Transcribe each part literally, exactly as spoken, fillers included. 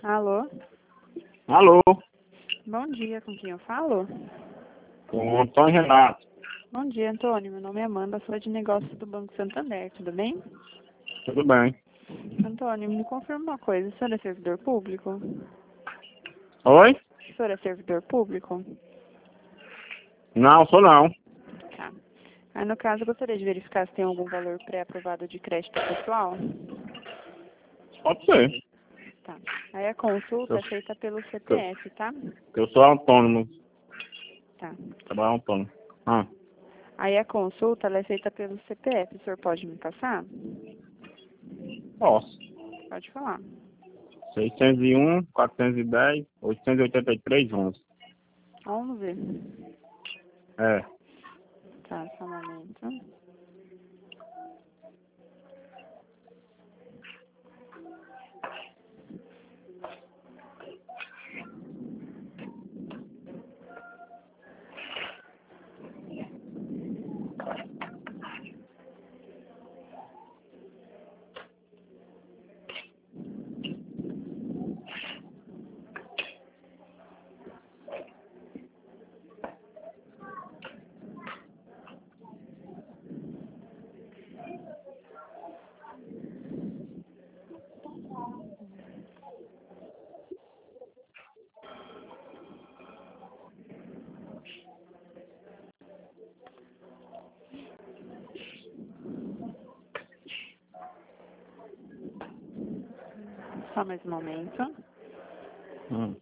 Alô? Alô, Bom dia, com quem eu falo? com o Antônio Renato. Bom dia, Antônio. Meu nome é Amanda, sou de negócios do Banco Santander, tudo bem? Tudo bem? Antônio, me confirma uma coisa, o senhor é servidor público? Oi? O senhor é servidor público? Não, sou não. Tá. Aí, no caso, eu gostaria de verificar se tem algum valor pré-aprovado de crédito pessoal. Pode ser. Tá. Aí a consulta Eu, é feita pelo C P eu, F, tá? eu sou autônomo, Tá. trabalho autônomo. Ah, Aí a consulta ela é feita pelo C P F. O senhor pode me passar? posso. Pode falar. seiscentos e um, quatrocentos e dez, oitocentos e oitenta e três, onze. onze? É. Tá, só um momento. Só mais um momento. Hum.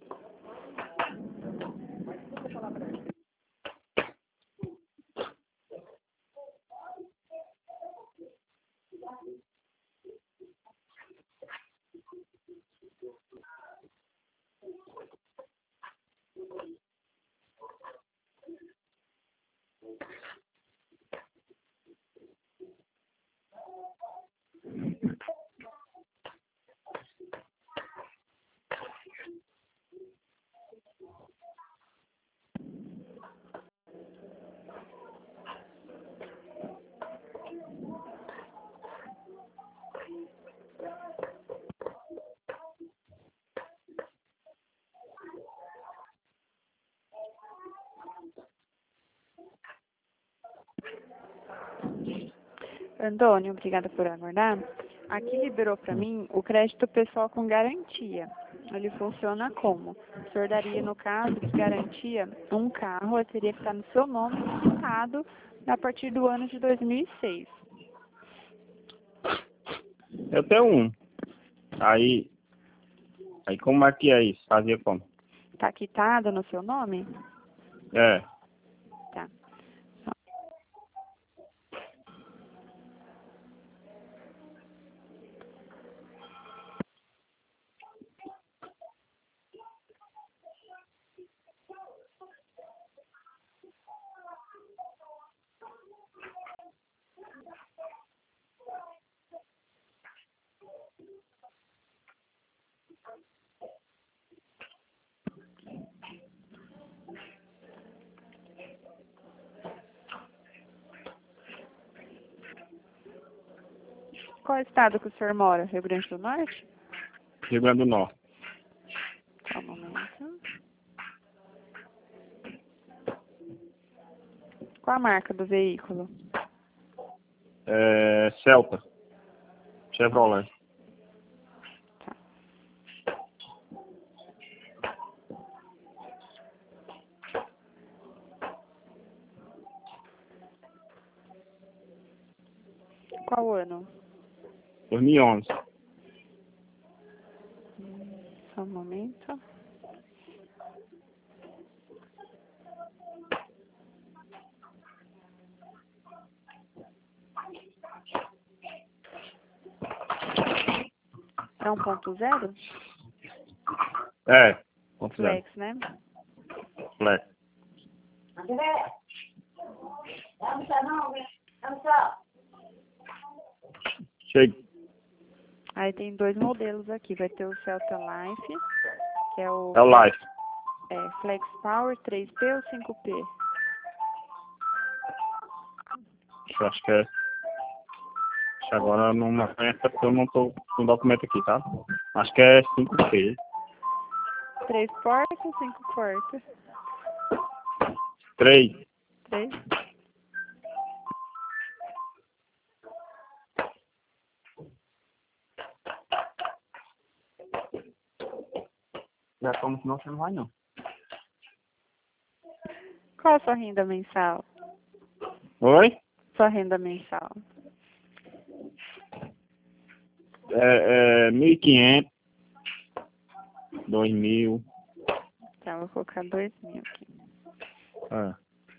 Antônio, obrigada por aguardar. Aqui liberou para mim o crédito pessoal com garantia. Ele funciona como? O senhor daria, no caso de garantia, um carro, ele teria que estar no seu nome quitado a partir do ano de dois mil e seis. Eu tenho um. Aí, aí como é que é isso? Fazia como? Está quitado no seu nome? É. Tá. Qual estado que o senhor mora? Rio Grande do Norte? Rio Grande do Norte. Só um momento. Qual a marca do veículo? É, Celta. Chevrolet. Tá. Qual ano? dois mil e onze. Só um momento. É um ponto zero? É. Ponto zero. Flex, né? Flex. Chega. Aí tem dois modelos aqui. Vai ter o Celta Life, que é o É o Life. é, Flex Power três P ou cinco P? Eu acho que é. Acho que agora não me conhece porque eu não tô com o documento aqui, tá? Acho que é cinco P. Três portas ou cinco portas? Três. Três. Já como senão você não vai não. Qual a sua renda mensal? Oi? Sua renda mensal? É, é mil e quinhentos. Dois mil. Tá, vou colocar dois mil aqui. É.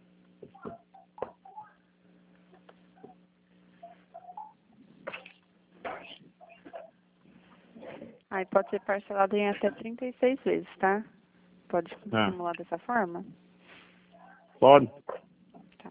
Aí pode ser parcelado em até trinta e seis vezes, tá? Pode É. simular dessa forma? Pode. Tá.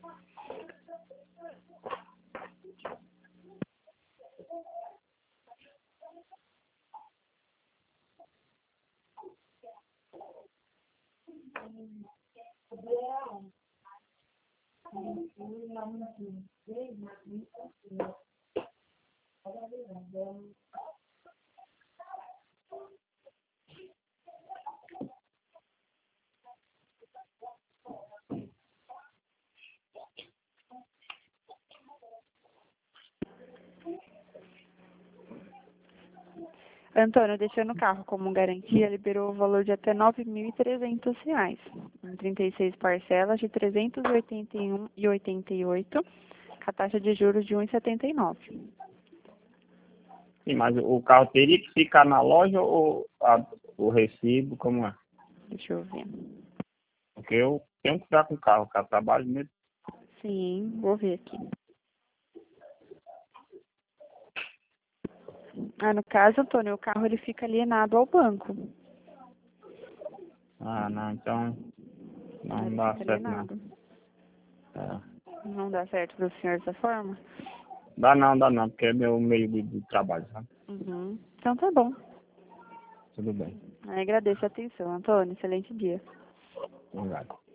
Antônio, deixando o carro como garantia, liberou o valor de até nove mil e trezentos reais, em trinta e seis parcelas de trezentos e oitenta e um reais e oitenta e oito centavos, com a taxa de juros de um vírgula setenta e nove. Sim, mas o carro teria que ficar na loja ou a, o recibo, como é? Deixa eu ver. Porque eu tenho que ficar com o carro, o carro trabalho mesmo. Sim, vou ver aqui. Ah, no caso, Antônio, o carro ele fica alienado ao banco. Ah, não, então não Ele dá fica certo não. alienado. É. Não dá certo para o senhor dessa forma? Dá não, dá não, porque é meu meio de, de trabalho, sabe? Uhum. Então tá bom. Tudo bem. Aí agradeço a atenção, Antônio. Excelente dia. Obrigado.